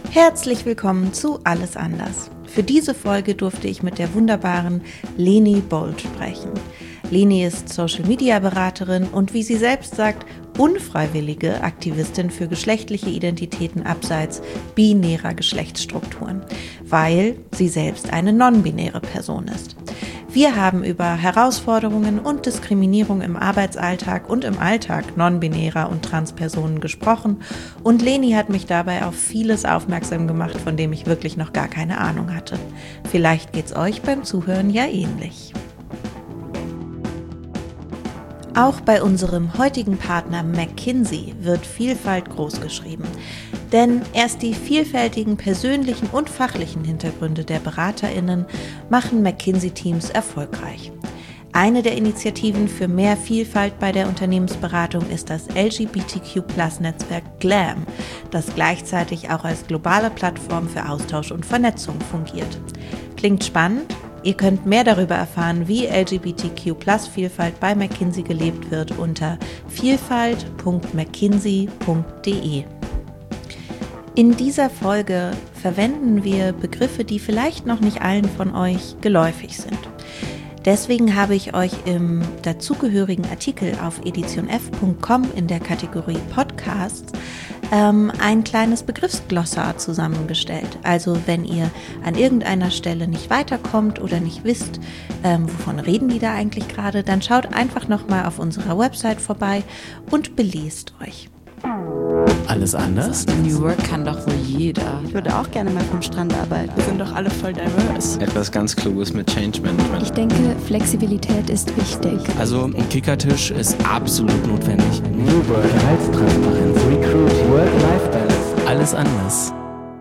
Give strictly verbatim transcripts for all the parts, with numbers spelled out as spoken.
Herzlich willkommen zu Alles anders. Für diese Folge durfte ich mit der wunderbaren Leni Bold sprechen. Leni ist Social-Media-Beraterin und wie sie selbst sagt, unfreiwillige Aktivistin für geschlechtliche Identitäten abseits binärer Geschlechtsstrukturen, weil sie selbst eine non-binäre Person ist. Wir haben über Herausforderungen und Diskriminierung im Arbeitsalltag und im Alltag non-binärer und Transpersonen gesprochen und Leni hat mich dabei auf vieles aufmerksam gemacht, von dem ich wirklich noch gar keine Ahnung hatte. Vielleicht geht's euch beim Zuhören ja ähnlich. Auch bei unserem heutigen Partner McKinsey wird Vielfalt großgeschrieben. Denn erst die vielfältigen persönlichen und fachlichen Hintergründe der BeraterInnen machen McKinsey-Teams erfolgreich. Eine der Initiativen für mehr Vielfalt bei der Unternehmensberatung ist das L G B T Q Plus Netzwerk GLAM, das gleichzeitig auch als globale Plattform für Austausch und Vernetzung fungiert. Klingt spannend? Ihr könnt mehr darüber erfahren, wie L G B T Q Plus Vielfalt bei McKinsey gelebt wird unter vielfalt punkt mckinsey punkt de. In dieser Folge verwenden wir Begriffe, die vielleicht noch nicht allen von euch geläufig sind. Deswegen habe ich euch im dazugehörigen Artikel auf edition f punkt com in der Kategorie Podcasts ähm, ein kleines Begriffsglossar zusammengestellt. Also wenn ihr an irgendeiner Stelle nicht weiterkommt oder nicht wisst, ähm, wovon reden die da eigentlich gerade, dann schaut einfach nochmal auf unserer Website vorbei und belest euch. Alles anders? New Work kann doch wohl jeder. Ich würde auch gerne mal vom Strand arbeiten. Wir sind doch alle voll diverse. Etwas ganz Kluges mit Change Management. Ich denke, Flexibilität ist wichtig. Also ein Kickertisch ist absolut notwendig. New Work, Gehaltstransparenz, Recruiting, Work-Life-Balance. Alles anders.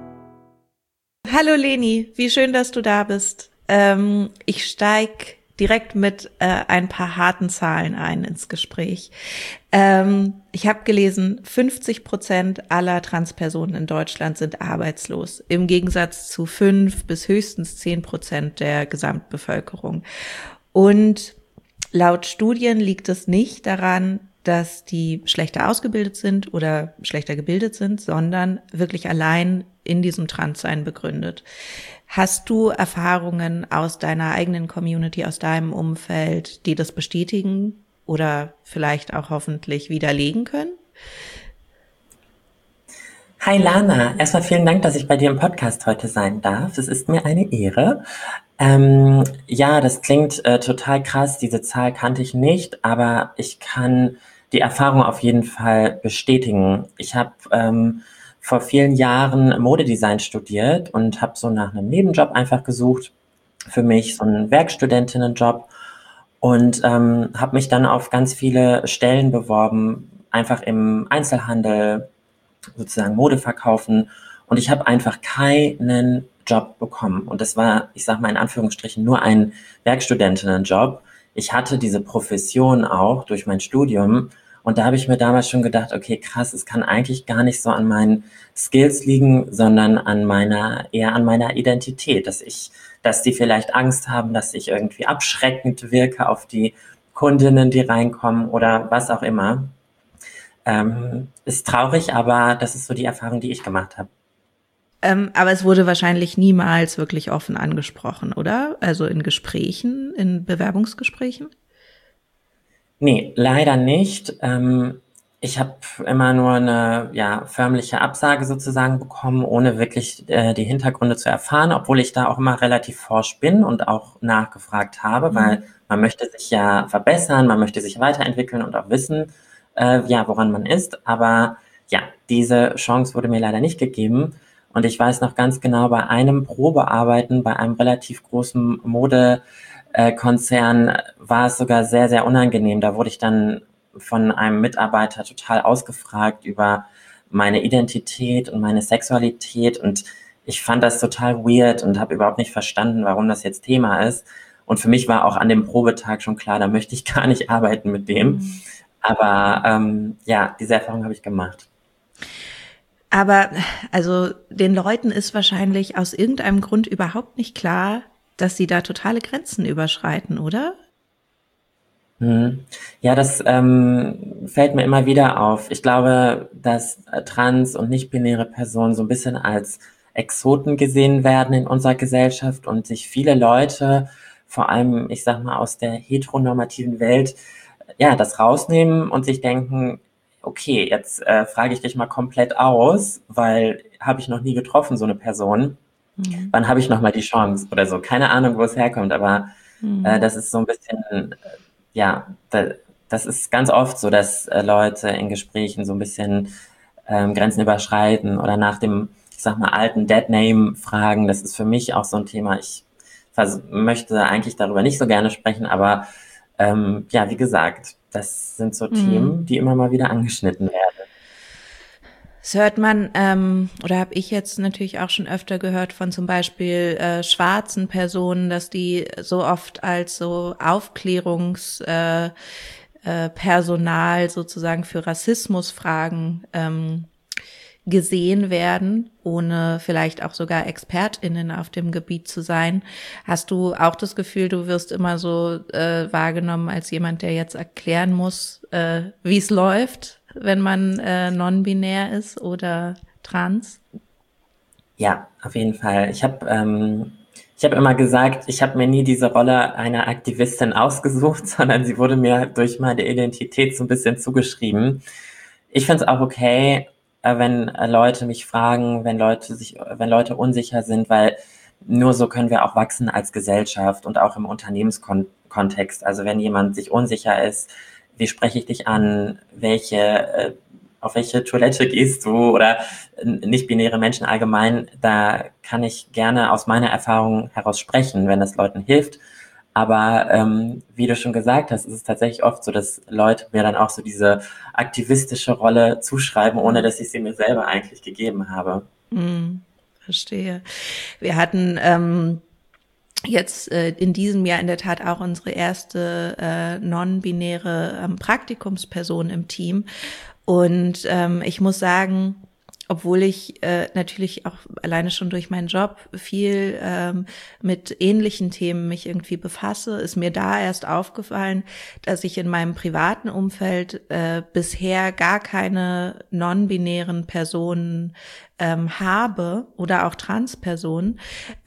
Hallo Leni, wie schön, dass du da bist. Ähm, ich steig direkt mit äh, ein paar harten Zahlen ein ins Gespräch. Ähm, ich habe gelesen, fünfzig Prozent aller Transpersonen in Deutschland sind arbeitslos, im Gegensatz zu fünf bis höchstens zehn Prozent der Gesamtbevölkerung. Und laut Studien liegt es nicht daran, dass die schlechter ausgebildet sind oder schlechter gebildet sind, sondern wirklich allein in diesem Transsein begründet. Hast du Erfahrungen aus deiner eigenen Community, aus deinem Umfeld, die das bestätigen oder vielleicht auch hoffentlich widerlegen können? Hi Lana, erstmal vielen Dank, dass ich bei dir im Podcast heute sein darf. Es ist mir eine Ehre. Ähm, ja, das klingt äh, total krass, diese Zahl kannte ich nicht, aber ich kann die Erfahrung auf jeden Fall bestätigen. Ich habe ähm, vor vielen Jahren Modedesign studiert und habe so nach einem Nebenjob einfach gesucht für mich, so einen Werkstudentinnenjob und ähm, habe mich dann auf ganz viele Stellen beworben, einfach im Einzelhandel, sozusagen Mode verkaufen und ich habe einfach keinen Job bekommen und das war, ich sage mal in Anführungsstrichen, nur ein Werkstudentinnenjob. Ich hatte diese Profession auch durch mein Studium und da habe ich mir damals schon gedacht, okay, krass, es kann eigentlich gar nicht so an meinen Skills liegen, sondern an meiner, eher an meiner Identität, dass ich, dass die vielleicht Angst haben, dass ich irgendwie abschreckend wirke auf die Kundinnen, die reinkommen oder was auch immer. Ähm, ist traurig, aber das ist so die Erfahrung, die ich gemacht habe. Ähm, aber es wurde wahrscheinlich niemals wirklich offen angesprochen, oder? Also in Gesprächen, in Bewerbungsgesprächen? Nee, leider nicht. Ähm, ich habe immer nur eine ja, förmliche Absage sozusagen bekommen, ohne wirklich äh, die Hintergründe zu erfahren, obwohl ich da auch immer relativ forsch bin und auch nachgefragt habe, mhm. weil man möchte sich ja verbessern, man möchte sich weiterentwickeln und auch wissen, äh, ja, woran man ist. Aber ja, diese Chance wurde mir leider nicht gegeben. Und ich weiß noch ganz genau, bei einem Probearbeiten, bei einem relativ großen Modekonzern war es sogar sehr, sehr unangenehm. Da wurde ich dann von einem Mitarbeiter total ausgefragt über meine Identität und meine Sexualität. Und ich fand das total weird und habe überhaupt nicht verstanden, warum das jetzt Thema ist. Und für mich war auch an dem Probetag schon klar, da möchte ich gar nicht arbeiten mit dem. Mhm. Aber ähm, ja, diese Erfahrung habe ich gemacht. Aber also den Leuten ist wahrscheinlich aus irgendeinem Grund überhaupt nicht klar, dass sie da totale Grenzen überschreiten, oder? Hm. Ja, das ähm, fällt mir immer wieder auf. Ich glaube, dass äh, trans- und nicht-binäre Personen so ein bisschen als Exoten gesehen werden in unserer Gesellschaft und sich viele Leute, vor allem, ich sag mal, aus der heteronormativen Welt, ja, das rausnehmen und sich denken, okay, jetzt äh, frage ich dich mal komplett aus, weil habe ich noch nie getroffen, so eine Person. Mhm. Wann habe ich noch mal die Chance oder so? Keine Ahnung, wo es herkommt, aber mhm. äh, das ist so ein bisschen, äh, ja, da, das ist ganz oft so, dass äh, Leute in Gesprächen so ein bisschen ähm, Grenzen überschreiten oder nach dem, ich sag mal, alten Dead-Name fragen. Das ist für mich auch so ein Thema. Ich vers- möchte eigentlich darüber nicht so gerne sprechen, aber ähm, ja, wie gesagt, das sind so mhm. Themen, die immer mal wieder angeschnitten werden. Das hört man, ähm, oder habe ich jetzt natürlich auch schon öfter gehört von zum Beispiel äh, schwarzen Personen, dass die so oft als so Aufklärungspersonal äh, äh, Personal sozusagen für Rassismusfragen ähm, gesehen werden, ohne vielleicht auch sogar ExpertInnen auf dem Gebiet zu sein. Hast du auch das Gefühl, du wirst immer so äh, wahrgenommen als jemand, der jetzt erklären muss, äh, wie es läuft, wenn man äh, non-binär ist oder trans? Ja, auf jeden Fall. Ich habe ähm, ich habe immer gesagt, ich habe mir nie diese Rolle einer Aktivistin ausgesucht, sondern sie wurde mir durch meine Identität so ein bisschen zugeschrieben. Ich finde es auch okay, wenn Leute mich fragen, wenn Leute sich, wenn Leute unsicher sind, weil nur so können wir auch wachsen als Gesellschaft und auch im Unternehmenskontext. Also wenn jemand sich unsicher ist, wie spreche ich dich an, welche, auf welche Toilette gehst du oder nicht-binäre Menschen allgemein, da kann ich gerne aus meiner Erfahrung heraus sprechen, wenn das Leuten hilft. Aber ähm, wie du schon gesagt hast, ist es tatsächlich oft so, dass Leute mir dann auch so diese aktivistische Rolle zuschreiben, ohne dass ich sie mir selber eigentlich gegeben habe. Hm, verstehe. Wir hatten ähm, jetzt äh, in diesem Jahr in der Tat auch unsere erste äh, non-binäre ähm, Praktikumsperson im Team. Und ähm, ich muss sagen, obwohl ich äh, natürlich auch alleine schon durch meinen Job viel ähm, mit ähnlichen Themen mich irgendwie befasse, ist mir da erst aufgefallen, dass ich in meinem privaten Umfeld äh, bisher gar keine non-binären Personen ähm, habe oder auch Transpersonen.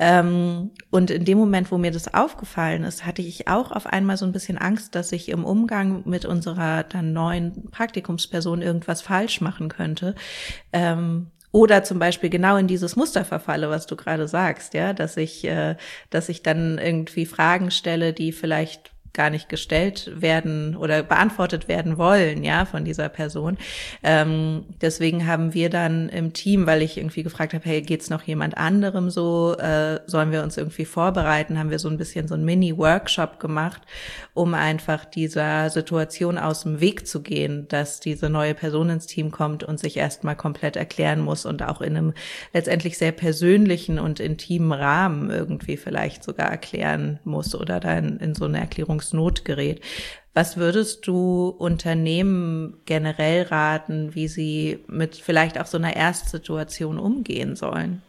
Ähm, und in dem Moment, wo mir das aufgefallen ist, hatte ich auch auf einmal so ein bisschen Angst, dass ich im Umgang mit unserer dann neuen Praktikumsperson irgendwas falsch machen könnte. Ähm, Oder zum Beispiel genau in dieses Muster verfalle, was du gerade sagst, ja, dass ich, äh, dass ich dann irgendwie Fragen stelle, die vielleicht gar nicht gestellt werden oder beantwortet werden wollen, ja, von dieser Person. Ähm, deswegen haben wir dann im Team, weil ich irgendwie gefragt habe, hey, geht's noch jemand anderem so, äh, sollen wir uns irgendwie vorbereiten, haben wir so ein bisschen so ein Mini-Workshop gemacht, um einfach dieser Situation aus dem Weg zu gehen, dass diese neue Person ins Team kommt und sich erstmal komplett erklären muss und auch in einem letztendlich sehr persönlichen und intimen Rahmen irgendwie vielleicht sogar erklären muss oder dann in so eine Erklärung Not gerät. Was würdest du Unternehmen generell raten, wie sie mit vielleicht auch so einer Erstsituation umgehen sollen?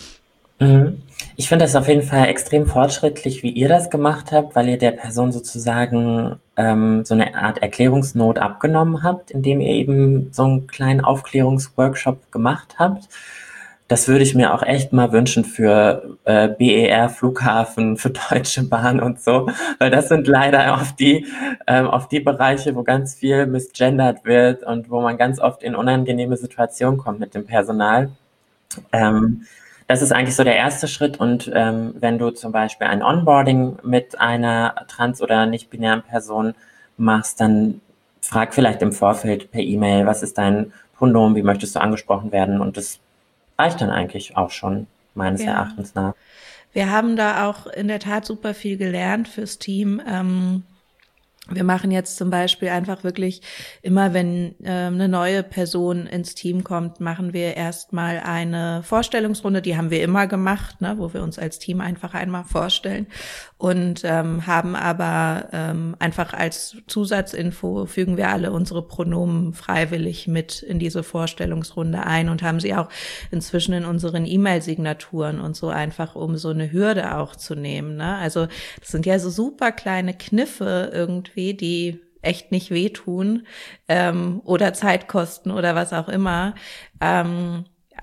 Ich finde das auf jeden Fall extrem fortschrittlich, wie ihr das gemacht habt, weil ihr der Person sozusagen ähm, so eine Art Erklärungsnot abgenommen habt, indem ihr eben so einen kleinen Aufklärungsworkshop gemacht habt. Das würde ich mir auch echt mal wünschen für äh, B E R, Flughafen, für Deutsche Bahn und so, weil das sind leider auf die ähm, auf die Bereiche, wo ganz viel misgendert wird und wo man ganz oft in unangenehme Situationen kommt mit dem Personal. Ähm, das ist eigentlich so der erste Schritt und ähm, wenn du zum Beispiel ein Onboarding mit einer trans- oder nicht-binären Person machst, dann frag vielleicht im Vorfeld per E-Mail, was ist dein Pronomen, wie möchtest du angesprochen werden, und das reicht dann eigentlich auch schon, meines ja. Erachtens nach. Wir haben da auch in der Tat super viel gelernt fürs Team. Ähm, wir machen jetzt zum Beispiel einfach wirklich immer, wenn äh, eine neue Person ins Team kommt, machen wir erstmal eine Vorstellungsrunde, die haben wir immer gemacht, ne, wo wir uns als Team einfach einmal vorstellen und ähm, haben aber ähm, einfach als Zusatzinfo fügen wir alle unsere Pronomen freiwillig mit in diese Vorstellungsrunde ein und haben sie auch inzwischen in unseren E-Mail-Signaturen und so, einfach um so eine Hürde auch zu nehmen, ne? Also das sind ja so super kleine Kniffe irgendwie, die echt nicht wehtun ähm, oder Zeit kosten oder was auch immer. Ähm,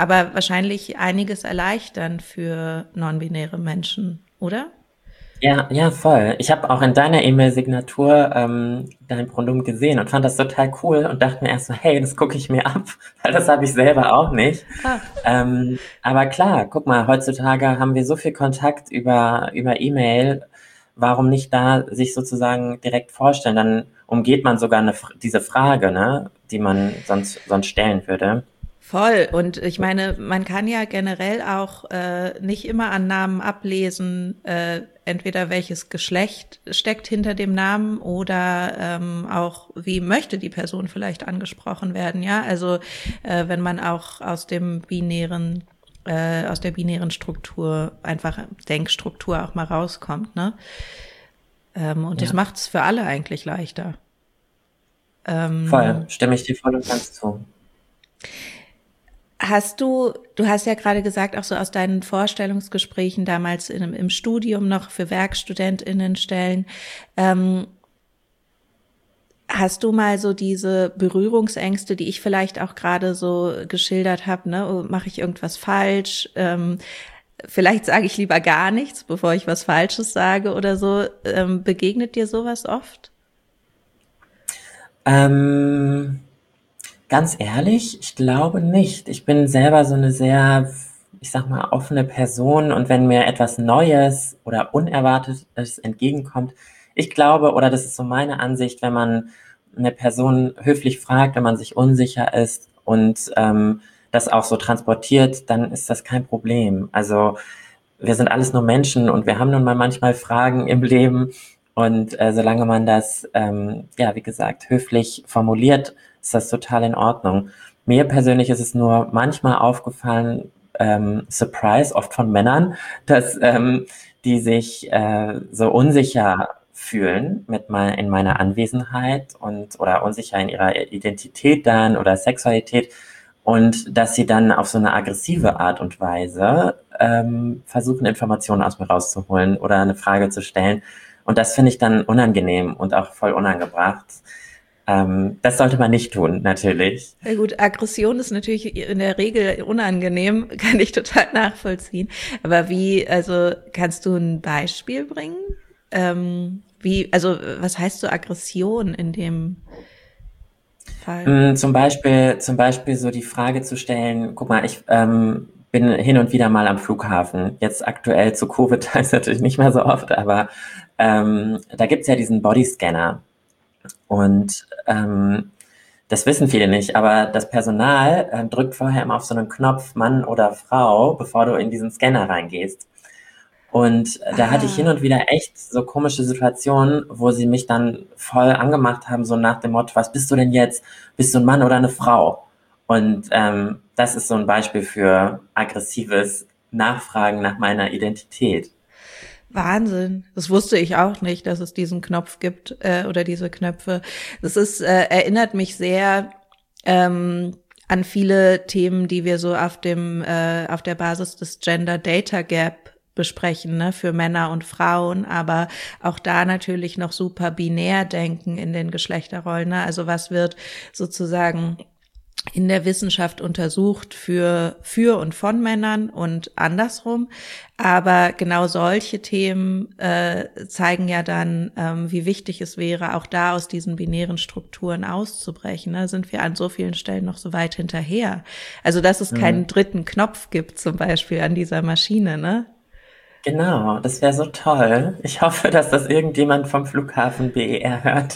aber wahrscheinlich einiges erleichtern für non-binäre Menschen, oder? Ja, ja, voll. Ich habe auch in deiner E-Mail-Signatur ähm, dein Pronomen gesehen und fand das total cool und dachte mir erst so, hey, das gucke ich mir ab, weil das habe ich selber auch nicht. Ah. Ähm, aber klar, guck mal, heutzutage haben wir so viel Kontakt über, über E-Mail. Warum nicht da sich sozusagen direkt vorstellen? Dann umgeht man sogar eine, diese Frage, ne, die man sonst, sonst stellen würde. Voll. Und ich meine, man kann ja generell auch äh, nicht immer an Namen ablesen, äh, entweder welches Geschlecht steckt hinter dem Namen oder ähm, auch, wie möchte die Person vielleicht angesprochen werden, ja? Also äh, wenn man auch aus dem binären, äh, aus der binären Struktur, einfach Denkstruktur auch mal rauskommt, ne? Ähm, und Ja. das macht es für alle eigentlich leichter. Ähm, Voll, stimme ich dir voll und ganz zu. Hast du, du hast ja gerade gesagt, auch so aus deinen Vorstellungsgesprächen damals in, im Studium noch für WerkstudentInnenstellen, ähm, hast du mal so diese Berührungsängste, die ich vielleicht auch gerade so geschildert habe, ne, oh, mache ich irgendwas falsch, ähm, vielleicht sage ich lieber gar nichts, bevor ich was Falsches sage oder so, ähm, begegnet dir sowas oft? Ähm, ganz ehrlich, ich glaube nicht. Ich bin selber so eine sehr, ich sag mal, offene Person und wenn mir etwas Neues oder Unerwartetes entgegenkommt, ich glaube, oder das ist so meine Ansicht, wenn man eine Person höflich fragt, wenn man sich unsicher ist und ähm, das auch so transportiert, dann ist das kein Problem. Also wir sind alles nur Menschen und wir haben nun mal manchmal Fragen im Leben und äh, solange man das, ähm, ja, wie gesagt, höflich formuliert, ist das total in Ordnung. Mir persönlich ist es nur manchmal aufgefallen, ähm, Surprise, oft von Männern, dass ähm, die sich äh, so unsicher fühlen mit mein, in meiner Anwesenheit und oder unsicher in ihrer Identität dann oder Sexualität und dass sie dann auf so eine aggressive Art und Weise ähm, versuchen, Informationen aus mir rauszuholen oder eine Frage zu stellen. Und das finde ich dann unangenehm und auch voll unangebracht. Ähm, das sollte man nicht tun, natürlich. Ja gut, Aggression ist natürlich in der Regel unangenehm, kann ich total nachvollziehen. Aber wie, also kannst du ein Beispiel bringen? Ähm, wie, also was heißt so Aggression in dem Fall? Mm, Zum Beispiel, zum Beispiel so die Frage zu stellen, guck mal, ich ähm, bin hin und wieder mal am Flughafen. Jetzt aktuell zu Covid heißt natürlich nicht mehr so oft, aber ähm, da gibt's ja diesen Bodyscanner. Und ähm, das wissen viele nicht, aber das Personal äh, drückt vorher immer auf so einen Knopf, Mann oder Frau, bevor du in diesen Scanner reingehst. Und äh, da hatte ich hin und wieder echt so komische Situationen, wo sie mich dann voll angemacht haben, so nach dem Motto, was bist du denn jetzt? Bist du ein Mann oder eine Frau? Und ähm, das ist so ein Beispiel für aggressives Nachfragen nach meiner Identität. Wahnsinn. Das wusste ich auch nicht, dass es diesen Knopf gibt äh, oder diese Knöpfe. Das ist äh, erinnert mich sehr ähm, an viele Themen, die wir so auf dem äh, auf der Basis des Gender Data Gap besprechen, ne, für Männer und Frauen, aber auch da natürlich noch super binär denken in den Geschlechterrollen, ne? Also was wird sozusagen in der Wissenschaft untersucht für für und von Männern und andersrum, aber genau solche Themen äh, zeigen ja dann, ähm, wie wichtig es wäre, auch da aus diesen binären Strukturen auszubrechen. Da sind wir an so vielen Stellen noch so weit hinterher. Also dass es keinen dritten Knopf gibt zum Beispiel an dieser Maschine, ne? Genau, das wäre so toll. Ich hoffe, dass das irgendjemand vom Flughafen B E R hört.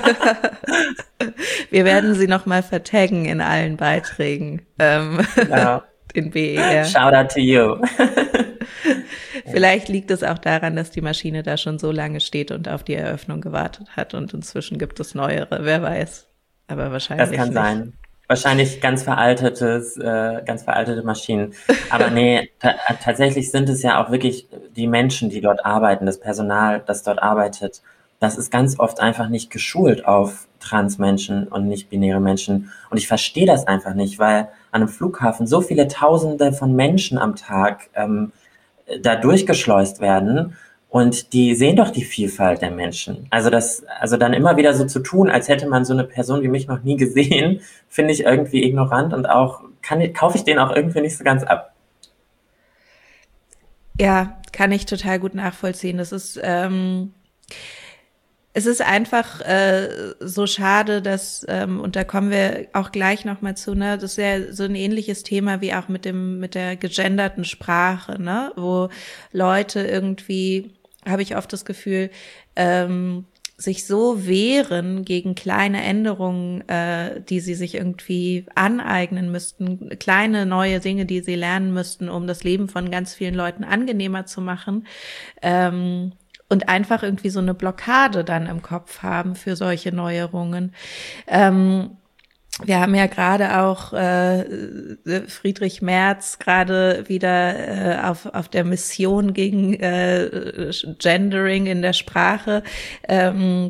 Wir werden sie noch mal vertaggen in allen Beiträgen, ähm, Genau. in B E R. Shout out to you. Vielleicht liegt es auch daran, dass die Maschine da schon so lange steht und auf die Eröffnung gewartet hat und inzwischen gibt es neuere, wer weiß. Aber wahrscheinlich Das kann nicht. sein. Wahrscheinlich ganz veraltetes, äh, ganz veraltete Maschinen. Aber nee, ta- tatsächlich sind es ja auch wirklich die Menschen, die dort arbeiten, das Personal, das dort arbeitet. Das ist ganz oft einfach nicht geschult auf Transmenschen und nicht-binäre Menschen. Und ich verstehe das einfach nicht, weil an einem Flughafen so viele Tausende von Menschen am Tag ähm, da durchgeschleust werden und die sehen doch die Vielfalt der Menschen. Also das, also dann immer wieder so zu tun, als hätte man so eine Person wie mich noch nie gesehen, finde ich irgendwie ignorant und auch kann, kaufe ich den auch irgendwie nicht so ganz ab. Ja, kann ich total gut nachvollziehen. Das ist, ähm, es ist einfach äh, so schade, dass, ähm, und da kommen wir auch gleich nochmal zu, ne, das ist ja so ein ähnliches Thema wie auch mit dem, mit der gegenderten Sprache, ne, wo Leute irgendwie, habe ich oft das Gefühl, ähm, sich so wehren gegen kleine Änderungen, äh, die sie sich irgendwie aneignen müssten, kleine neue Dinge, die sie lernen müssten, um das Leben von ganz vielen Leuten angenehmer zu machen, ähm, und einfach irgendwie so eine Blockade dann im Kopf haben für solche Neuerungen. Ähm, Wir haben ja gerade auch äh, Friedrich Merz gerade wieder äh, auf auf der Mission gegen äh, Gendering in der Sprache. Ähm,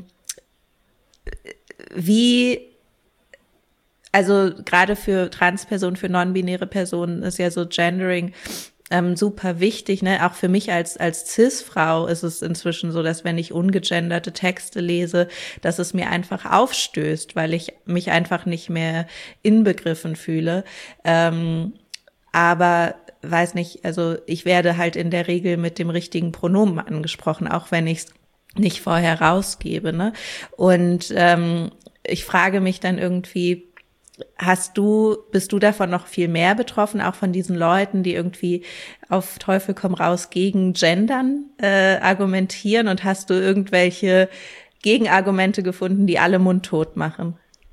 wie, also gerade für Transpersonen, für non-binäre Personen ist ja so Gendering Ähm, super wichtig, ne? Auch für mich als als Cis-Frau ist es inzwischen so, dass wenn ich ungegenderte Texte lese, dass es mir einfach aufstößt, weil ich mich einfach nicht mehr inbegriffen fühle. Ähm, aber weiß nicht, also ich werde halt in der Regel mit dem richtigen Pronomen angesprochen, auch wenn ich es nicht vorher rausgebe, ne? Und ähm, ich frage mich dann irgendwie, Hast du, bist du davon noch viel mehr betroffen, auch von diesen Leuten, die irgendwie auf Teufel komm raus gegen Gendern äh, argumentieren, und hast du irgendwelche Gegenargumente gefunden, die alle mundtot machen?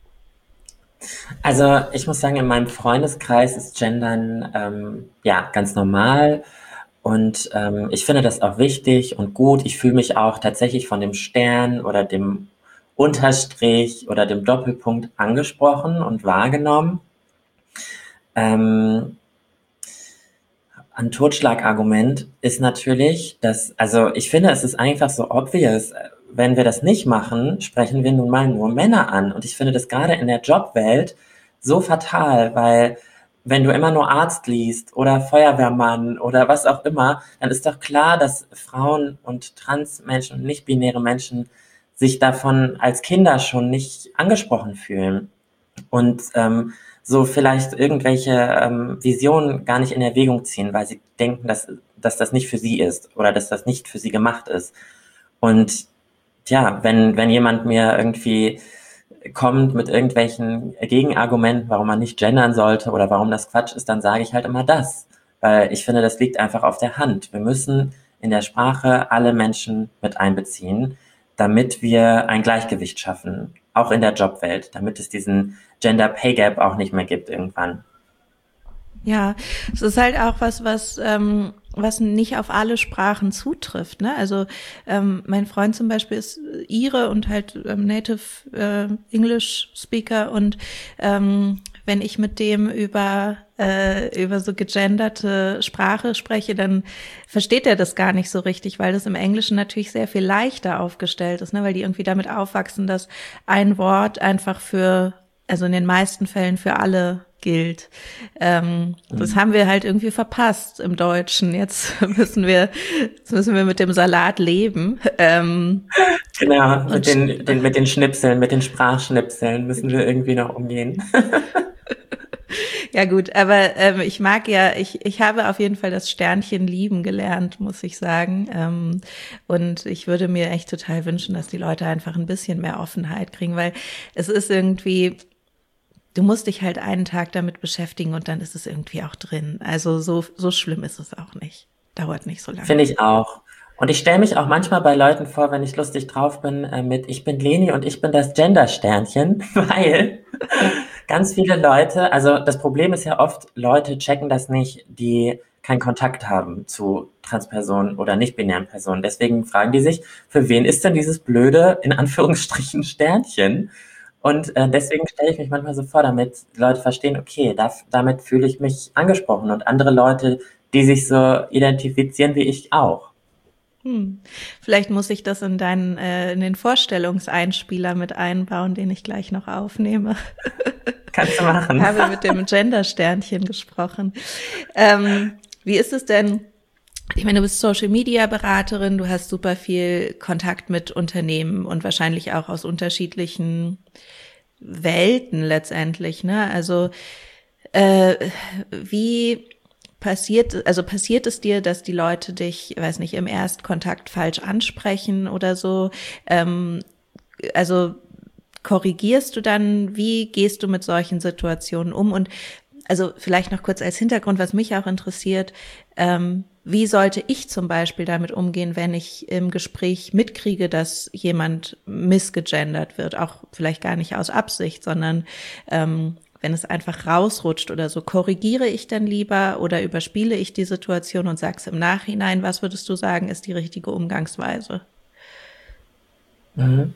Also ich muss sagen, in meinem Freundeskreis ist Gendern ähm, ja ganz normal, und ähm, ich finde das auch wichtig und gut. Ich fühle mich auch tatsächlich von dem Stern oder dem Unterstrich oder dem Doppelpunkt angesprochen und wahrgenommen. Ähm, ein Totschlagargument ist natürlich, dass, also ich finde, es ist einfach so obvious, wenn wir das nicht machen, sprechen wir nun mal nur Männer an. Und ich finde das gerade in der Jobwelt so fatal, weil wenn du immer nur Arzt liest oder Feuerwehrmann oder was auch immer, dann ist doch klar, dass Frauen und Transmenschen und nicht-binäre Menschen sich davon als Kinder schon nicht angesprochen fühlen und ähm, so vielleicht irgendwelche ähm, Visionen gar nicht in Erwägung ziehen, weil sie denken, dass, dass das nicht für sie ist oder dass das nicht für sie gemacht ist. Und ja, wenn, wenn jemand mir irgendwie kommt mit irgendwelchen Gegenargumenten, warum man nicht gendern sollte oder warum das Quatsch ist, dann sage ich halt immer das, weil ich finde, das liegt einfach auf der Hand. Wir müssen in der Sprache alle Menschen mit einbeziehen, damit wir ein Gleichgewicht schaffen, auch in der Jobwelt, damit es diesen Gender Pay Gap auch nicht mehr gibt irgendwann. Ja, es ist halt auch was, was ähm, was nicht auf alle Sprachen zutrifft, ne? Also ähm, mein Freund zum Beispiel ist Ire und halt ähm, Native äh, English Speaker, und ähm, wenn ich mit dem über äh, über so gegenderte Sprache spreche, dann versteht er das gar nicht so richtig, weil das im Englischen natürlich sehr viel leichter aufgestellt ist, ne? Weil die irgendwie damit aufwachsen, dass ein Wort einfach für, also in den meisten Fällen für alle gilt. Ähm, mhm. Das haben wir halt irgendwie verpasst im Deutschen. Jetzt müssen wir, jetzt müssen wir mit dem Salat leben. Ähm, genau, mit den, den, mit den Schnipseln, mit den Sprachschnipseln müssen wir irgendwie noch umgehen. Ja gut, aber ähm, ich mag ja, ich ich habe auf jeden Fall das Sternchen lieben gelernt, muss ich sagen. Ähm, und ich würde mir echt total wünschen, dass die Leute einfach ein bisschen mehr Offenheit kriegen, weil es ist irgendwie, du musst dich halt einen Tag damit beschäftigen und dann ist es irgendwie auch drin. Also so so schlimm ist es auch nicht. Dauert nicht so lange. Finde ich auch. Und ich stelle mich auch manchmal bei Leuten vor, wenn ich lustig drauf bin, äh, mit ich bin Leni und ich bin das Gender-Sternchen, weil ganz viele Leute, also das Problem ist ja oft, Leute checken das nicht, die keinen Kontakt haben zu Transpersonen oder nicht-binären Personen. Deswegen fragen die sich, für wen ist denn dieses blöde, in Anführungsstrichen, Sternchen? Und äh, deswegen stelle ich mich manchmal so vor, damit Leute verstehen, okay, da, damit fühle ich mich angesprochen, und andere Leute, die sich so identifizieren wie ich auch. Hm. Vielleicht muss ich das in deinen, äh, in den Vorstellungseinspieler mit einbauen, den ich gleich noch aufnehme. Kannst du machen. Ich habe mit dem Gender-Sternchen gesprochen. Ähm, wie ist es denn? Ich meine, du bist Social-Media-Beraterin, du hast super viel Kontakt mit Unternehmen und wahrscheinlich auch aus unterschiedlichen Welten letztendlich, ne? Also Äh, wie passiert, also passiert es dir, dass die Leute dich, weiß nicht, im Erstkontakt falsch ansprechen oder so? Ähm, also korrigierst du dann, wie gehst du mit solchen Situationen um? Und also vielleicht noch kurz als Hintergrund, was mich auch interessiert, ähm, wie sollte ich zum Beispiel damit umgehen, wenn ich im Gespräch mitkriege, dass jemand missgegendert wird, auch vielleicht gar nicht aus Absicht, sondern ähm, wenn es einfach rausrutscht oder so, korrigiere ich dann lieber oder überspiele ich die Situation und sag's im Nachhinein? Was würdest du sagen, ist die richtige Umgangsweise? Mhm.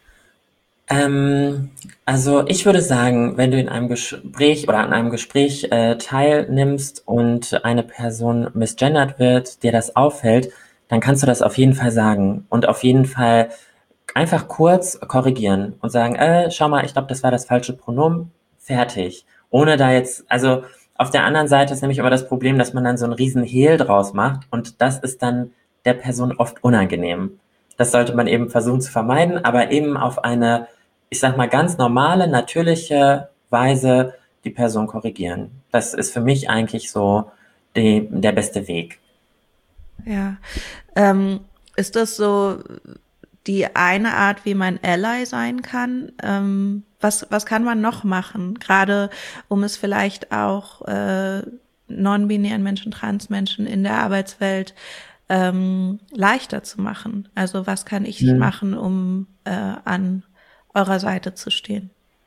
Ähm, also ich würde sagen, wenn du in einem Gespräch oder an einem Gespräch äh, teilnimmst und eine Person misgendert wird, dir das auffällt, dann kannst du das auf jeden Fall sagen und auf jeden Fall einfach kurz korrigieren und sagen, äh, schau mal, ich glaube, das war das falsche Pronomen, fertig. Ohne da jetzt, also auf der anderen Seite ist nämlich immer das Problem, dass man dann so einen riesen Hehl draus macht und das ist dann der Person oft unangenehm. Das sollte man eben versuchen zu vermeiden, aber eben auf eine, ich sag mal, ganz normale, natürliche Weise die Person korrigieren. Das ist für mich eigentlich so die, der beste Weg. Ja. Ähm, ist das so die eine Art, wie man Ally sein kann? Ähm, was, was kann man noch machen? Gerade um es vielleicht auch äh, non-binären Menschen, Transmenschen in der Arbeitswelt ähm, leichter zu machen. Also was kann ich Hm. machen, um äh, an eurer Seite zu stehen?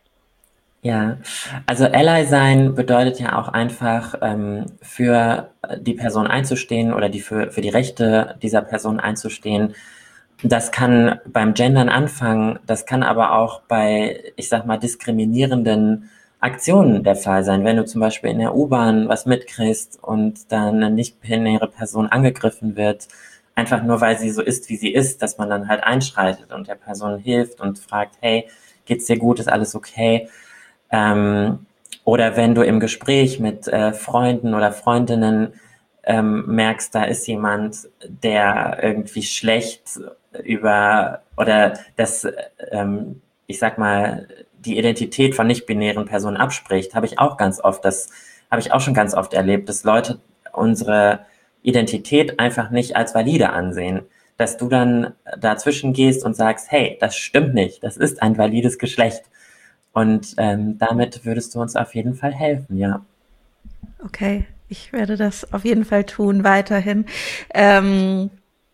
Ja, also Ally sein bedeutet ja auch einfach ähm, für die Person einzustehen oder die für, für die Rechte dieser Person einzustehen. Das kann beim Gendern anfangen, das kann aber auch bei, ich sag mal, diskriminierenden Aktionen der Fall sein. Wenn du zum Beispiel in der U-Bahn was mitkriegst und dann eine nicht-binäre Person angegriffen wird, einfach nur weil sie so ist, wie sie ist, dass man dann halt einschreitet und der Person hilft und fragt, hey, geht's dir gut, ist alles okay? Ähm, oder wenn du im Gespräch mit äh, Freunden oder Freundinnen ähm, merkst, da ist jemand, der irgendwie schlecht über oder das, ähm, ich sag mal, die Identität von nicht-binären Personen abspricht, habe ich auch ganz oft, das habe ich auch schon ganz oft erlebt, dass Leute unsere Identität einfach nicht als valide ansehen. Dass du dann dazwischen gehst und sagst, hey, das stimmt nicht, das ist ein valides Geschlecht. Und ähm, damit würdest du uns auf jeden Fall helfen, ja. Okay, ich werde das auf jeden Fall tun, weiterhin. Ähm,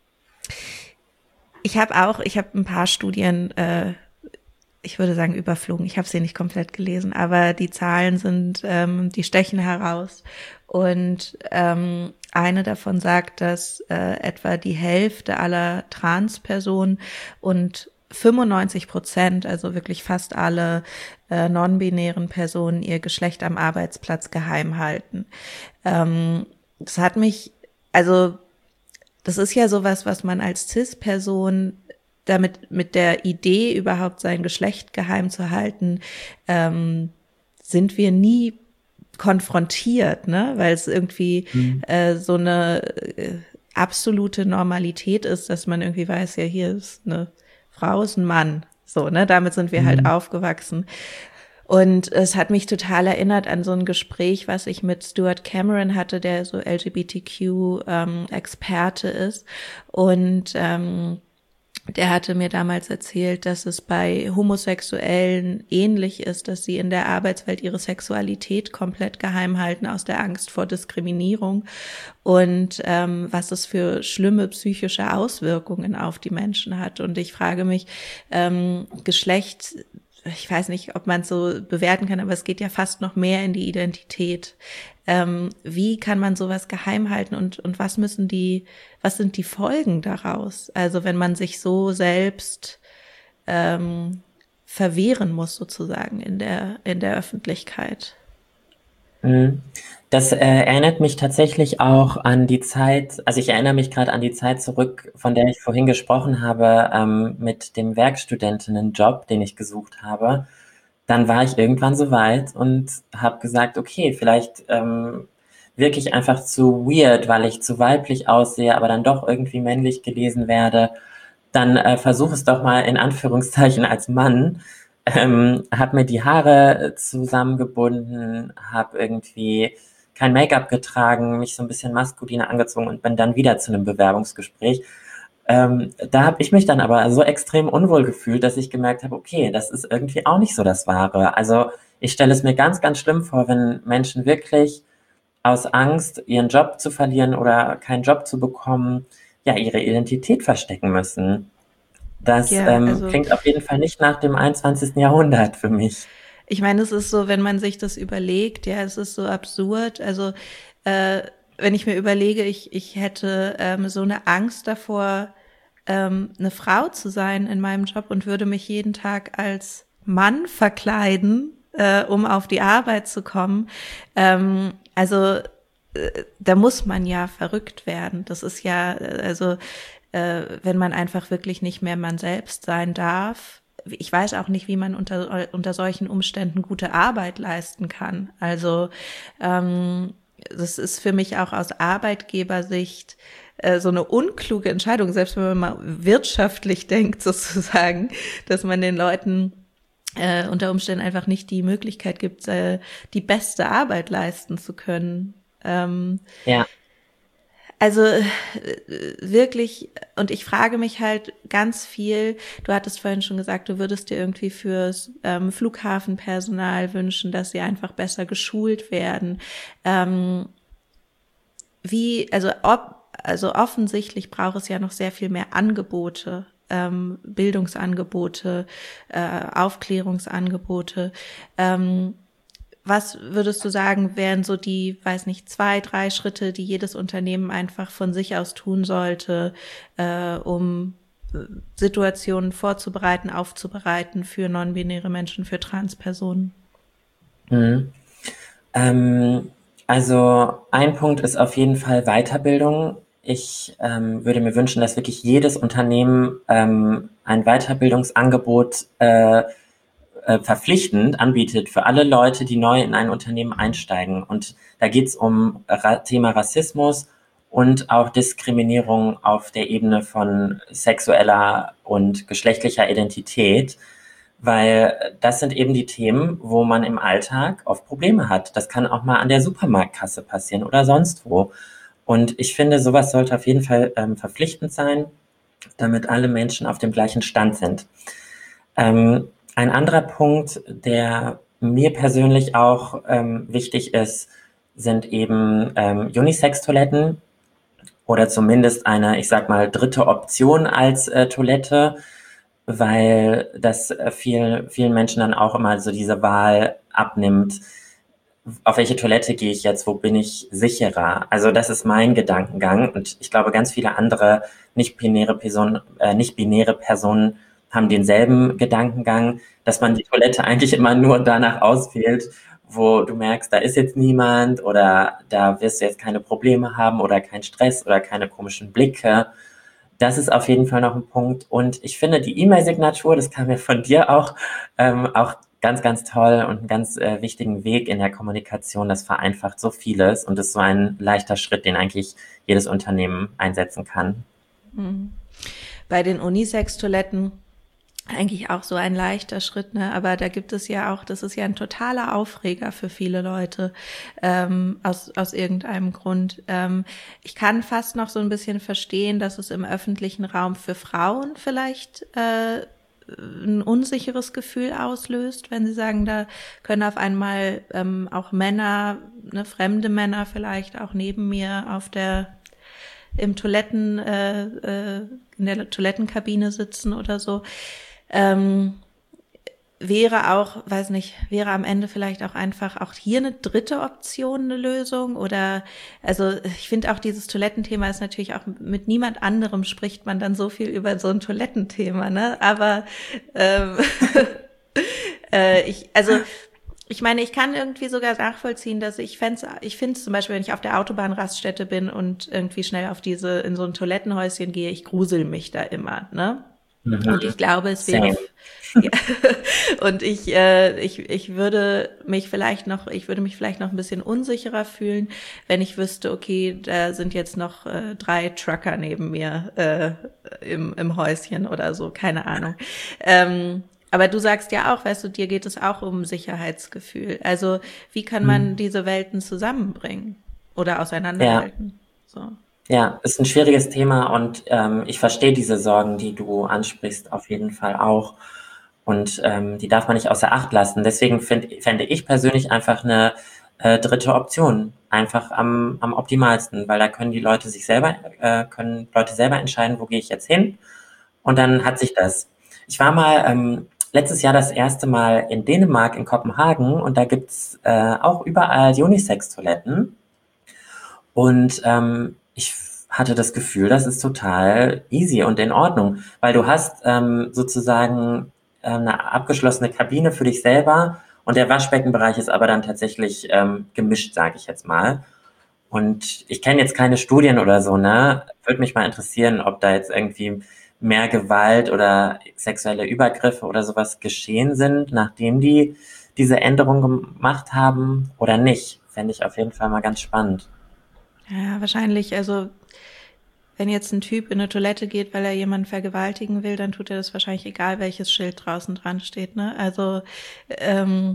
ich habe auch, ich habe ein paar Studien, äh, ich würde sagen überflogen, ich habe sie nicht komplett gelesen, aber die Zahlen sind, ähm, die stechen heraus. Und ähm, eine davon sagt, dass äh, etwa die Hälfte aller Transpersonen und fünfundneunzig Prozent, also wirklich fast alle äh, non-binären Personen, ihr Geschlecht am Arbeitsplatz geheim halten. Ähm, das hat mich, also das ist ja sowas, was man als Cis-Person damit mit der Idee überhaupt sein Geschlecht geheim zu halten, ähm, sind wir nie konfrontiert, ne, weil es irgendwie mhm. äh, so eine äh, absolute Normalität ist, dass man irgendwie weiß, ja, hier ist eine Frau, ist ein Mann, so, ne, damit sind wir mhm. halt aufgewachsen. Und es hat mich total erinnert an so ein Gespräch, was ich mit Stuart Cameron hatte, der so L G B T Q-Experte ähm, ist. Und ähm, der hatte mir damals erzählt, dass es bei Homosexuellen ähnlich ist, dass sie in der Arbeitswelt ihre Sexualität komplett geheim halten aus der Angst vor Diskriminierung und ähm, was es für schlimme psychische Auswirkungen auf die Menschen hat. Und ich frage mich, ähm, Geschlecht, ich weiß nicht, ob man es so bewerten kann, aber es geht ja fast noch mehr in die Identität. Ähm, wie kann man sowas geheim halten und, und was müssen die, was sind die Folgen daraus? Also wenn man sich so selbst ähm, verwehren muss sozusagen in der, in der Öffentlichkeit. Das äh, erinnert mich tatsächlich auch an die Zeit, also ich erinnere mich gerade an die Zeit zurück, von der ich vorhin gesprochen habe, ähm, mit dem Werkstudentinnenjob, den ich gesucht habe. Dann war ich irgendwann so weit und habe gesagt, okay, vielleicht ähm, wirke ich einfach zu weird, weil ich zu weiblich aussehe, aber dann doch irgendwie männlich gelesen werde. Dann äh, versuch es doch mal in Anführungszeichen als Mann. ähm, habe mir die Haare zusammengebunden, habe irgendwie kein Make-up getragen, mich so ein bisschen maskuliner angezogen und bin dann wieder zu einem Bewerbungsgespräch. Ähm, da habe ich mich dann aber so extrem unwohl gefühlt, dass ich gemerkt habe, okay, das ist irgendwie auch nicht so das Wahre. Also ich stelle es mir ganz, ganz schlimm vor, wenn Menschen wirklich aus Angst, ihren Job zu verlieren oder keinen Job zu bekommen, ja, ihre Identität verstecken müssen. Das Ja, ähm, also klingt auf jeden Fall nicht nach dem einundzwanzigsten Jahrhundert für mich. ich meine, es ist so, wenn man sich das überlegt, ja, es ist so absurd. Also äh, wenn ich mir überlege, ich, ich hätte ähm, so eine Angst davor, ähm, eine Frau zu sein in meinem Job und würde mich jeden Tag als Mann verkleiden, äh, um auf die Arbeit zu kommen. Ähm, also äh, da muss man ja verrückt werden. Das ist ja, äh, also äh, wenn man einfach wirklich nicht mehr man selbst sein darf. Ich weiß auch nicht, wie man unter unter solchen Umständen gute Arbeit leisten kann. Also ähm, das ist für mich auch aus Arbeitgebersicht äh, so eine unkluge Entscheidung, selbst wenn man mal wirtschaftlich denkt sozusagen, dass man den Leuten äh, unter Umständen einfach nicht die Möglichkeit gibt, äh, die beste Arbeit leisten zu können. Ähm, Ja. Also äh, wirklich, und ich frage mich halt ganz viel, du hattest vorhin schon gesagt, du würdest dir irgendwie fürs ähm, Flughafenpersonal wünschen, dass sie einfach besser geschult werden. Ähm, wie, also ob, also offensichtlich braucht es ja noch sehr viel mehr Angebote, ähm, Bildungsangebote, äh, Aufklärungsangebote. Ähm, Was würdest du sagen, wären so die, weiß nicht, zwei, drei Schritte, die jedes Unternehmen einfach von sich aus tun sollte, äh, um Situationen vorzubereiten, aufzubereiten für non-binäre Menschen, für Transpersonen? Mhm. Ähm, also ein Punkt ist auf jeden Fall Weiterbildung. Ich ähm, würde mir wünschen, dass wirklich jedes Unternehmen ähm, ein Weiterbildungsangebot äh, verpflichtend anbietet für alle Leute, die neu in ein Unternehmen einsteigen. Und da geht es um Ra- Thema Rassismus und auch Diskriminierung auf der Ebene von sexueller und geschlechtlicher Identität, weil das sind eben die Themen, wo man im Alltag oft Probleme hat. Das kann auch mal an der Supermarktkasse passieren oder sonst wo. Und ich finde, sowas sollte auf jeden Fall ähm, verpflichtend sein, damit alle Menschen auf dem gleichen Stand sind. Ähm, Ein anderer Punkt, der mir persönlich auch ähm, wichtig ist, sind eben ähm, Unisex-Toiletten oder zumindest eine, ich sag mal, dritte Option als äh, Toilette, weil das äh, viel, vielen Menschen dann auch immer so diese Wahl abnimmt, auf welche Toilette gehe ich jetzt, wo bin ich sicherer? Also das ist mein Gedankengang und ich glaube, ganz viele andere nicht-binäre Personen, äh, nicht-binäre Personen haben denselben Gedankengang, dass man die Toilette eigentlich immer nur danach auswählt, wo du merkst, da ist jetzt niemand oder da wirst du jetzt keine Probleme haben oder keinen Stress oder keine komischen Blicke. Das ist auf jeden Fall noch ein Punkt. Und ich finde die E-Mail-Signatur, das kam ja von dir auch, ähm, auch ganz, ganz toll und einen ganz äh, wichtigen Weg in der Kommunikation. Das vereinfacht so vieles und ist so ein leichter Schritt, den eigentlich jedes Unternehmen einsetzen kann. Mhm. Bei den Unisex-Toiletten eigentlich auch so ein leichter Schritt, ne? Aber da gibt es ja auch, das ist ja ein totaler Aufreger für viele Leute, ähm, aus, aus irgendeinem Grund. Ähm, ich kann fast noch so ein bisschen verstehen, dass es im öffentlichen Raum für Frauen vielleicht äh, ein unsicheres Gefühl auslöst, wenn sie sagen, da können auf einmal ähm, auch Männer, ne, fremde Männer vielleicht auch neben mir auf der im Toiletten äh, äh, in der Toilettenkabine sitzen oder so. Ähm, wäre auch, weiß nicht, wäre am Ende vielleicht auch einfach auch hier eine dritte Option eine Lösung oder, also ich finde auch dieses Toilettenthema ist natürlich auch, mit niemand anderem spricht man dann so viel über so ein Toilettenthema, ne, aber ähm, äh, ich, also ich meine, ich kann irgendwie sogar nachvollziehen, dass ich fände, ich finde es zum Beispiel, wenn ich auf der Autobahnraststätte bin und irgendwie schnell auf diese, in so ein Toilettenhäuschen gehe, ich grusel mich da immer, ne? Mhm. Und ich glaube, es wäre, ja, und ich, äh, ich, ich würde mich vielleicht noch, ich würde mich vielleicht noch ein bisschen unsicherer fühlen, wenn ich wüsste, okay, da sind jetzt noch äh, drei Trucker neben mir äh, im, im Häuschen oder so, keine Ahnung. Ähm, Aber du sagst ja auch, weißt du, dir geht es auch um Sicherheitsgefühl. Also wie kann man Mhm. diese Welten zusammenbringen oder auseinanderhalten? So. Ja, ist ein schwieriges Thema und ähm, ich verstehe diese Sorgen, die du ansprichst, auf jeden Fall auch. Und ähm, die darf man nicht außer Acht lassen. Deswegen find, fände ich persönlich einfach eine äh, dritte Option einfach am, am optimalsten, weil da können die Leute sich selber, äh, können Leute selber entscheiden, wo gehe ich jetzt hin. Und dann hat sich das. Ich war mal ähm, letztes Jahr das erste Mal in Dänemark, in Kopenhagen, und da gibt's äh, auch überall Unisex-Toiletten. Und ähm, ich hatte das Gefühl, das ist total easy und in Ordnung, weil du hast ähm, sozusagen äh, eine abgeschlossene Kabine für dich selber und der Waschbeckenbereich ist aber dann tatsächlich ähm, gemischt, sage ich jetzt mal. Und ich kenne jetzt keine Studien oder so, ne? Würde mich mal interessieren, ob da jetzt irgendwie mehr Gewalt oder sexuelle Übergriffe oder sowas geschehen sind, nachdem die diese Änderung gemacht haben oder nicht. Fände ich auf jeden Fall mal ganz spannend. Ja, wahrscheinlich, also wenn jetzt ein Typ in eine Toilette geht, weil er jemanden vergewaltigen will, dann tut er das wahrscheinlich egal, welches Schild draußen dran steht, ne? Also, ähm,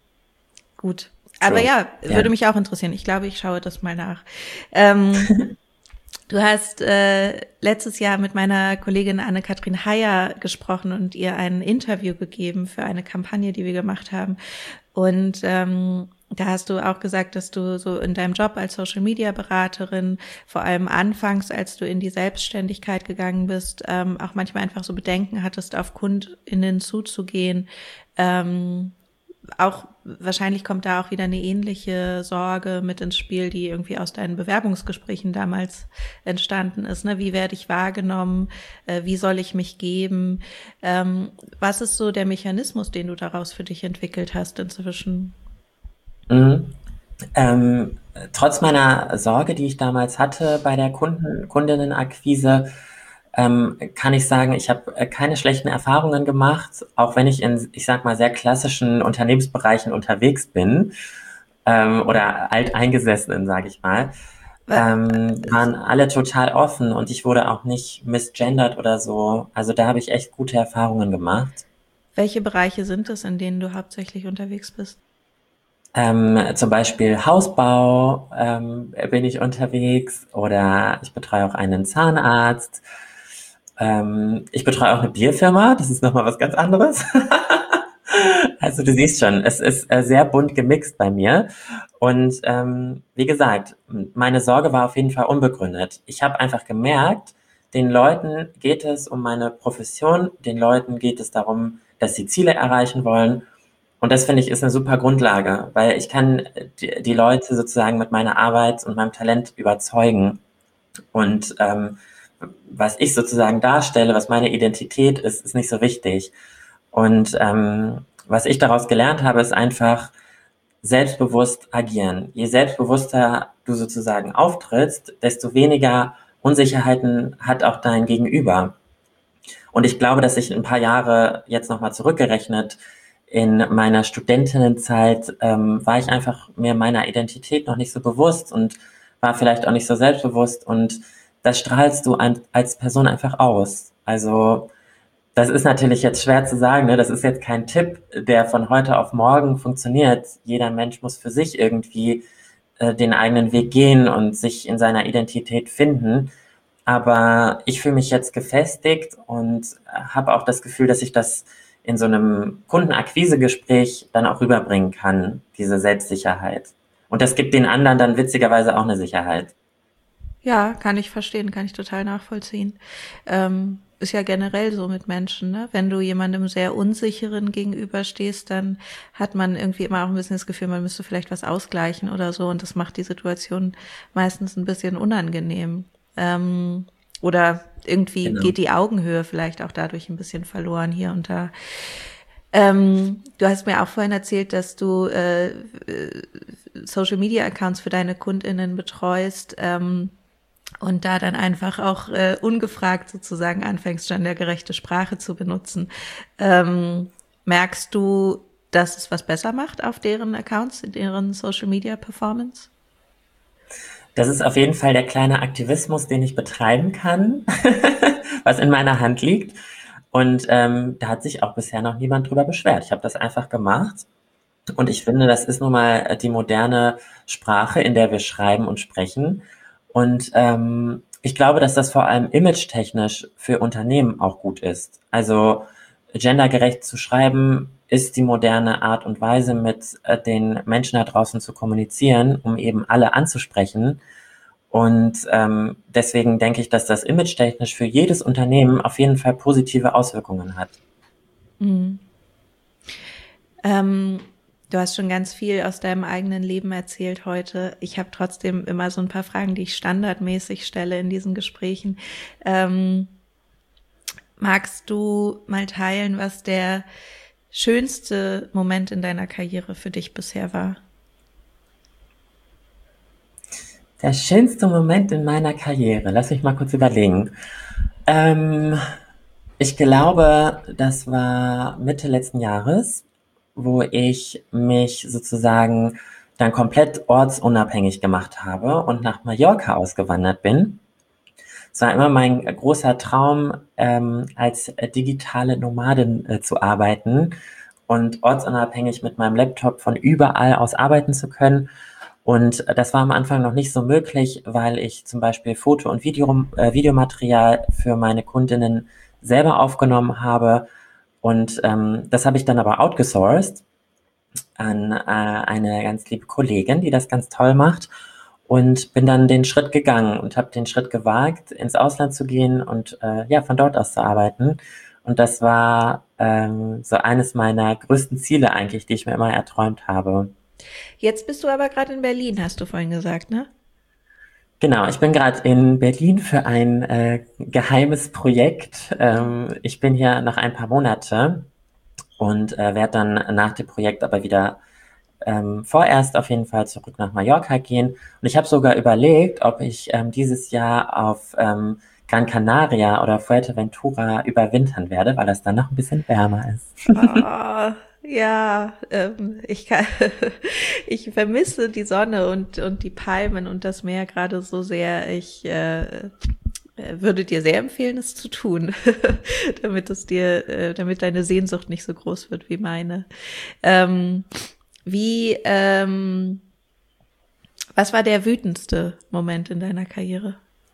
gut. Aber True. ja, Ja. würde mich auch interessieren. Ich glaube, ich schaue das mal nach. Ähm, du hast äh, letztes Jahr mit meiner Kollegin Anne-Kathrin Heyer gesprochen und ihr ein Interview gegeben für eine Kampagne, die wir gemacht haben. Und ähm, da hast du auch gesagt, dass du so in deinem Job als Social-Media-Beraterin, vor allem anfangs, als du in die Selbstständigkeit gegangen bist, ähm, auch manchmal einfach so Bedenken hattest, auf KundInnen zuzugehen. Ähm, auch wahrscheinlich kommt da auch wieder eine ähnliche Sorge mit ins Spiel, die irgendwie aus deinen Bewerbungsgesprächen damals entstanden ist. Ne? Wie werde ich wahrgenommen? Äh, wie soll ich mich geben? Ähm, was ist so der Mechanismus, den du daraus für dich entwickelt hast inzwischen? Mhm. Ähm, trotz meiner Sorge, die ich damals hatte bei der Kunden, Kundinnenakquise, ähm, kann ich sagen, ich habe äh, keine schlechten Erfahrungen gemacht, auch wenn ich in, ich sag mal, sehr klassischen Unternehmensbereichen unterwegs bin, ähm, oder alteingesessenen, sage ich mal, ähm, waren alle total offen und ich wurde auch nicht misgendert oder so. Also da habe ich echt gute Erfahrungen gemacht. Welche Bereiche sind es, in denen du hauptsächlich unterwegs bist? Ähm, zum Beispiel Hausbau ähm, bin ich unterwegs oder ich betreue auch einen Zahnarzt. Ähm, ich betreue auch eine Bierfirma, das ist nochmal was ganz anderes. Also du siehst schon, es ist äh, sehr bunt gemixt bei mir. Und ähm, wie gesagt, meine Sorge war auf jeden Fall unbegründet. Ich habe einfach gemerkt, den Leuten geht es um meine Profession, den Leuten geht es darum, dass sie Ziele erreichen wollen. Und das finde ich ist eine super Grundlage, weil ich kann die, die Leute sozusagen mit meiner Arbeit und meinem Talent überzeugen. Und ähm, was ich sozusagen darstelle, was meine Identität ist, ist nicht so wichtig. Und ähm, was ich daraus gelernt habe, ist einfach selbstbewusst agieren. Je selbstbewusster du sozusagen auftrittst, desto weniger Unsicherheiten hat auch dein Gegenüber. Und ich glaube, dass ich ein paar Jahre jetzt nochmal zurückgerechnet in meiner Studentinnenzeit ähm, war ich einfach mir meiner Identität noch nicht so bewusst und war vielleicht auch nicht so selbstbewusst und das strahlst du ein, als Person einfach aus. Also das ist natürlich jetzt schwer zu sagen, ne? Das ist jetzt kein Tipp, der von heute auf morgen funktioniert. Jeder Mensch muss für sich irgendwie äh, den eigenen Weg gehen und sich in seiner Identität finden. Aber ich fühle mich jetzt gefestigt und habe auch das Gefühl, dass ich das in so einem Kundenakquisegespräch dann auch rüberbringen kann, diese Selbstsicherheit. Und das gibt den anderen dann witzigerweise auch eine Sicherheit. Ja, kann ich verstehen, kann ich total nachvollziehen. Ähm, ist ja generell so mit Menschen, ne? Wenn du jemandem sehr Unsicheren gegenüberstehst, dann hat man irgendwie immer auch ein bisschen das Gefühl, man müsste vielleicht was ausgleichen oder so und das macht die Situation meistens ein bisschen unangenehm. Ähm, oder irgendwie Genau. geht die Augenhöhe vielleicht auch dadurch ein bisschen verloren hier und da. Ähm, du hast mir auch vorhin erzählt, dass du äh, Social-Media-Accounts für deine KundInnen betreust ähm, und da dann einfach auch äh, ungefragt sozusagen anfängst, gendergerechte Sprache zu benutzen. Ähm, merkst du, dass es was besser macht auf deren Accounts, in deren Social-Media-Performance? Das ist auf jeden Fall der kleine Aktivismus, den ich betreiben kann, was in meiner Hand liegt. Und ähm, da hat sich auch bisher noch niemand drüber beschwert. Ich habe das einfach gemacht. Und ich finde, das ist nun mal die moderne Sprache, in der wir schreiben und sprechen. Und ähm, ich glaube, dass das vor allem image-technisch für Unternehmen auch gut ist. Also gendergerecht zu schreiben ist die moderne Art und Weise, mit äh, den Menschen da draußen zu kommunizieren, um eben alle anzusprechen. Und ähm, deswegen denke ich, dass das image-technisch für jedes Unternehmen auf jeden Fall positive Auswirkungen hat. Mhm. Ähm, du hast schon ganz viel aus deinem eigenen Leben erzählt heute. Ich habe trotzdem immer so ein paar Fragen, die ich standardmäßig stelle in diesen Gesprächen. Ähm, magst du mal teilen, was der schönste Moment in deiner Karriere für dich bisher war? Der schönste Moment in meiner Karriere, lass mich mal kurz überlegen. Ähm, ich glaube, das war Mitte letzten Jahres, wo ich mich sozusagen dann komplett ortsunabhängig gemacht habe und nach Mallorca ausgewandert bin. Es war immer mein großer Traum, ähm, als digitale Nomadin äh, zu arbeiten und ortsunabhängig mit meinem Laptop von überall aus arbeiten zu können. Und das war am Anfang noch nicht so möglich, weil ich zum Beispiel Foto- und Video, äh, Videomaterial für meine Kundinnen selber aufgenommen habe. Und ähm, das habe ich dann aber outgesourced an äh, eine ganz liebe Kollegin, die das ganz toll macht. Und bin dann den Schritt gegangen und habe den Schritt gewagt, ins Ausland zu gehen und äh, ja, von dort aus zu arbeiten. Und das war ähm, so eines meiner größten Ziele eigentlich, die ich mir immer erträumt habe. Jetzt bist du aber gerade in Berlin, hast du vorhin gesagt, ne? Genau, ich bin gerade in Berlin für ein äh, geheimes Projekt. Ähm, ich bin hier noch ein paar Monate und äh, werde dann nach dem Projekt aber wieder ähm, vorerst auf jeden Fall zurück nach Mallorca gehen. Und ich habe sogar überlegt, ob ich ähm, dieses Jahr auf ähm, Gran Canaria oder Fuerteventura überwintern werde, weil das dann noch ein bisschen wärmer ist. Oh, ja, ähm, ich kann, ich vermisse die Sonne und und die Palmen und das Meer gerade so sehr. Ich äh, würde dir sehr empfehlen, es zu tun, damit es dir, äh, damit deine Sehnsucht nicht so groß wird wie meine. Ähm, wie, ähm, was war der wütendste Moment in deiner Karriere?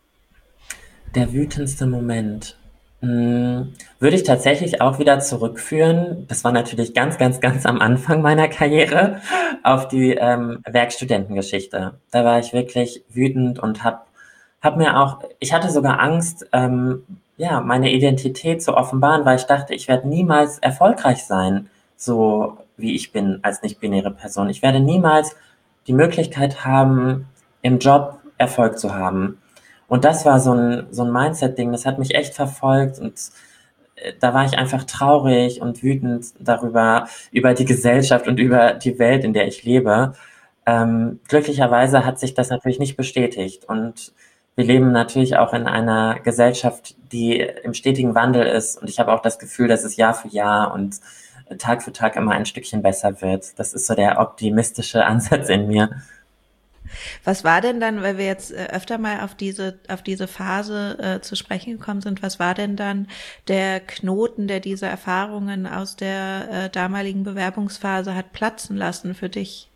Der wütendste Moment. Hm, würde ich tatsächlich auch wieder zurückführen. Das war natürlich ganz, ganz, ganz am Anfang meiner Karriere auf die ähm, Werkstudentengeschichte. Da war ich wirklich wütend und hab, hab mir auch, ich hatte sogar Angst, ähm, ja, meine Identität zu offenbaren, weil ich dachte, ich werde niemals erfolgreich sein, so wie ich bin als nicht-binäre Person. Ich werde niemals die Möglichkeit haben, im Job Erfolg zu haben. Und das war so ein, so ein Mindset-Ding, das hat mich echt verfolgt und äh, da war ich einfach traurig und wütend darüber, über die Gesellschaft und über die Welt, in der ich lebe. Ähm, glücklicherweise hat sich das natürlich nicht bestätigt und wir leben natürlich auch in einer Gesellschaft, die im stetigen Wandel ist und ich habe auch das Gefühl, dass es Jahr für Jahr und Tag für Tag immer ein Stückchen besser wird. Das ist so der optimistische Ansatz in mir. Was war denn dann, weil wir jetzt äh, öfter mal auf diese auf diese Phase äh, zu sprechen gekommen sind, was war denn dann der Knoten, der diese Erfahrungen aus der äh, damaligen Bewerbungsphase hat platzen lassen für dich?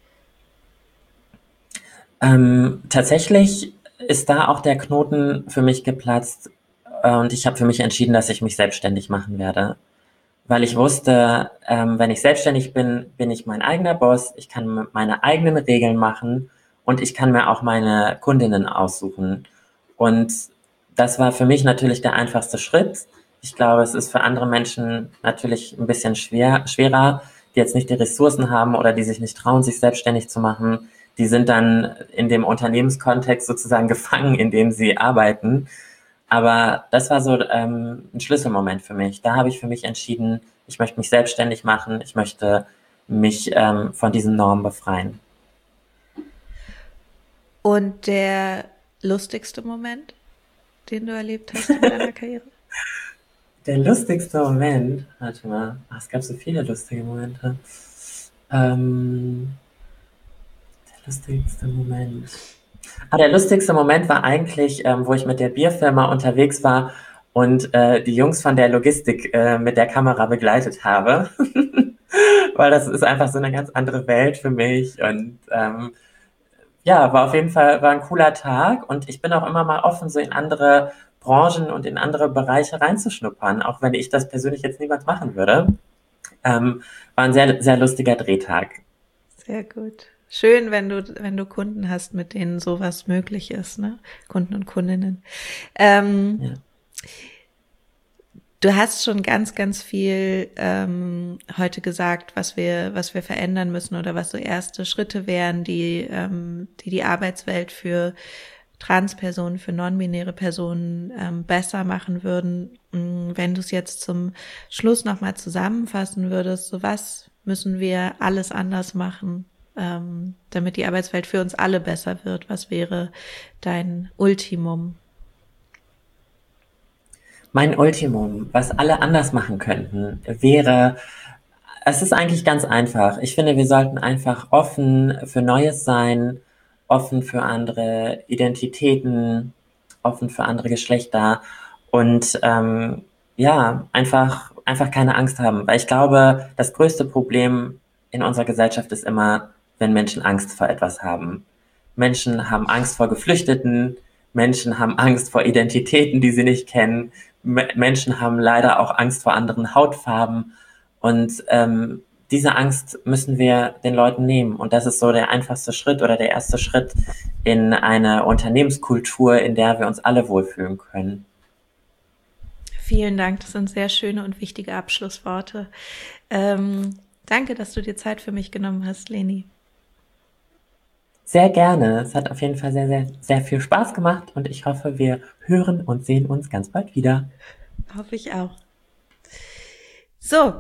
Ähm, tatsächlich ist da auch der Knoten für mich geplatzt äh, und ich habe für mich entschieden, dass ich mich selbstständig machen werde. Weil ich wusste, ähm, wenn ich selbstständig bin, bin ich mein eigener Boss, ich kann meine eigenen Regeln machen und ich kann mir auch meine Kundinnen aussuchen. Und das war für mich natürlich der einfachste Schritt. Ich glaube, es ist für andere Menschen natürlich ein bisschen schwer, schwerer, die jetzt nicht die Ressourcen haben oder die sich nicht trauen, sich selbstständig zu machen. Die sind dann in dem Unternehmenskontext sozusagen gefangen, in dem sie arbeiten. Aber das war so ähm, ein Schlüsselmoment für mich. Da habe ich für mich entschieden, ich möchte mich selbstständig machen, ich möchte mich ähm, von diesen Normen befreien. Und der lustigste Moment, den du erlebt hast in deiner Karriere? Der lustigste Moment, warte mal, ach, es gab so viele lustige Momente. Ähm, der lustigste Moment. Ah, der lustigste Moment war eigentlich, ähm, wo ich mit der Bierfirma unterwegs war und äh, die Jungs von der Logistik äh, mit der Kamera begleitet habe. Weil das ist einfach so eine ganz andere Welt für mich und ähm, ja, war auf jeden Fall war ein cooler Tag und ich bin auch immer mal offen, so in andere Branchen und in andere Bereiche reinzuschnuppern, auch wenn ich das persönlich jetzt niemals machen würde. Ähm, war ein sehr, sehr lustiger Drehtag. Sehr gut. Schön, wenn du, wenn du Kunden hast, mit denen sowas möglich ist, ne? Kunden und Kundinnen. Ähm, Ja. Du hast schon ganz, ganz viel ähm, heute gesagt, was wir, was wir verändern müssen oder was so erste Schritte wären, die ähm, die, die Arbeitswelt für Transpersonen, für non-binäre Personen ähm, besser machen würden. Wenn du es jetzt zum Schluss nochmal zusammenfassen würdest, so was müssen wir alles anders machen, ähm, damit die Arbeitswelt für uns alle besser wird? Was wäre dein Ultimum? Mein Ultimum, was alle anders machen könnten, wäre, es ist eigentlich ganz einfach. Ich finde, wir sollten einfach offen für Neues sein, offen für andere Identitäten, offen für andere Geschlechter und ähm, ja, einfach, einfach keine Angst haben. Weil ich glaube, das größte Problem in unserer Gesellschaft ist immer, wenn Menschen Angst vor etwas haben. Menschen haben Angst vor Geflüchteten, Menschen haben Angst vor Identitäten, die sie nicht kennen. M- Menschen haben leider auch Angst vor anderen Hautfarben. Und ähm, diese Angst müssen wir den Leuten nehmen. Und das ist so der einfachste Schritt oder der erste Schritt in eine Unternehmenskultur, in der wir uns alle wohlfühlen können. Vielen Dank, das sind sehr schöne und wichtige Abschlussworte. Ähm, danke, dass du dir Zeit für mich genommen hast, Leni. Sehr gerne. Es hat auf jeden Fall sehr, sehr, sehr viel Spaß gemacht und ich hoffe, wir hören und sehen uns ganz bald wieder. Hoffe ich auch. So.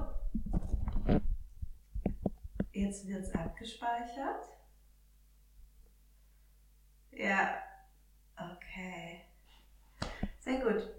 Jetzt wird es abgespeichert. Ja. Okay. Sehr gut.